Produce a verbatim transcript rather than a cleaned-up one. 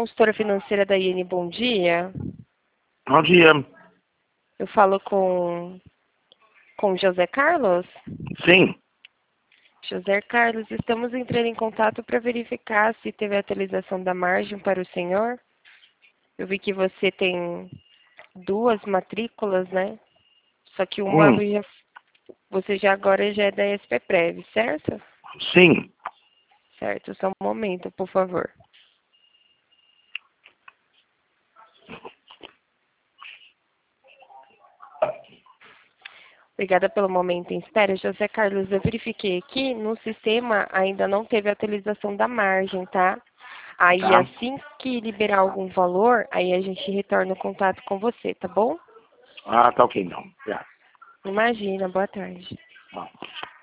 consultora financeira da I N, bom dia. Bom dia. Eu falo com, com José Carlos? Sim. José Carlos, estamos entrando em contato para verificar se teve atualização da margem para o senhor. Eu vi que você tem duas matrículas, né? Só que uma Hum. já, você já agora já é da S P Prev, certo? Sim. Certo, só um momento, por favor. Obrigada pelo momento em espera. José Carlos, eu verifiquei aqui, no sistema ainda não teve atualização da margem, tá? Aí Tá. assim que liberar algum valor, aí a gente retorna o contato com você, tá bom? Ah, tá ok então. Já. Imagina, boa tarde. Bom.